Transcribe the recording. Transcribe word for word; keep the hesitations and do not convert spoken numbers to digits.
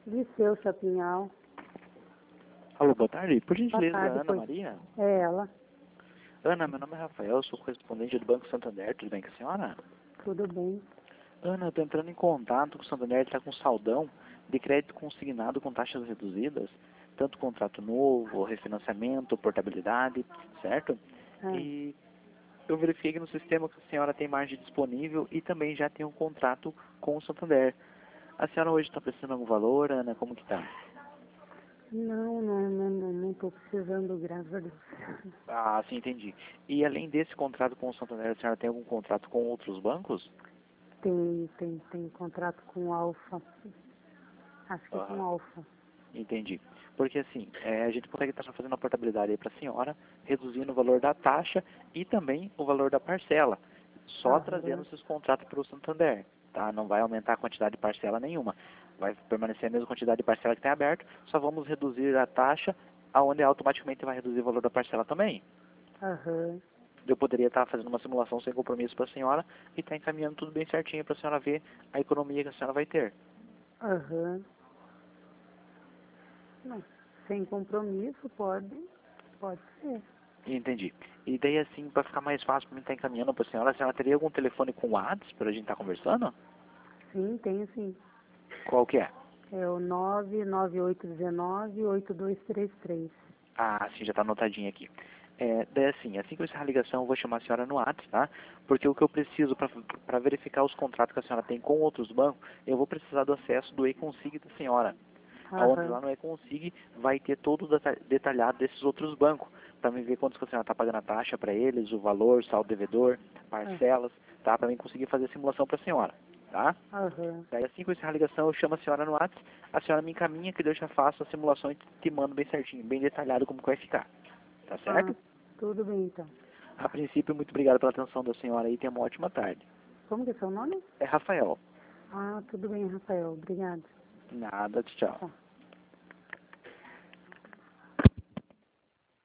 Liceu Chapinhal. Alô, boa tarde. Por Boa gentileza, tarde, Ana pois. Maria? É ela. Ana, meu nome é Rafael, sou correspondente do Banco Santander. Tudo bem com a senhora? Tudo bem. Ana, eu estou entrando em contato com o Santander, está com saldão de crédito consignado com taxas reduzidas, tanto contrato novo, refinanciamento, portabilidade, certo? Ah, E eu verifiquei que no sistema que a senhora tem margem disponível e também já tem um contrato com o Santander. A senhora hoje está precisando de algum valor, Ana? Como que está? não, não, não, não, não tô precisando, graças a Deus. Ah, sim, entendi. E além desse contrato com o Santander, a senhora tem algum contrato com outros bancos? Tem, tem, tem contrato com Alfa. Acho que com Aham. Alfa. Entendi. Porque assim, é, a gente consegue estar fazendo a portabilidade aí para a senhora, reduzindo o valor da taxa e também o valor da parcela, só trazendo Aham. esses contratos para o Santander, tá? Não vai aumentar a quantidade de parcela nenhuma. Vai permanecer a mesma quantidade de parcela que tem aberto, só vamos reduzir a taxa, aonde automaticamente vai reduzir o valor da parcela também. Aham. Eu poderia estar fazendo uma simulação sem compromisso para a senhora e estar encaminhando tudo bem certinho para a senhora ver a economia que a senhora vai ter. Aham. Não, sem compromisso, pode, pode ser. Entendi. E daí assim, para ficar mais fácil para mim estar encaminhando para a senhora, a senhora teria algum telefone com WhatsApp para a gente estar conversando? Sim, tenho sim. Qual que é? É o nove nove oito um nove, oito dois três três. Ah, sim, já está anotadinho aqui. É, daí assim, assim que eu encerrar a ligação, eu vou chamar a senhora no WhatsApp, tá? Porque o que eu preciso para verificar os contratos que a senhora tem com outros bancos, eu vou precisar do acesso do e-consig da senhora. Aonde Aham. lá no e-consig vai ter todo o deta- detalhado desses outros bancos, para mim ver quantos que a senhora está pagando a taxa para eles, o valor, saldo devedor, Ah, parcelas, tá? Para mim conseguir fazer a simulação para a senhora, tá? Aham. Daí assim que eu encerrar a ligação, eu chamo a senhora no WhatsApp, a senhora me encaminha que eu já faço a simulação e te mando bem certinho, bem detalhado como que vai ficar, tá Ah, certo? tudo bem então. A princípio, muito obrigado pela atenção da senhora e tenha uma ótima tarde. Como que é seu nome? É Rafael. Ah, tudo bem, Rafael. Obrigada. Nada, tchau. Tá.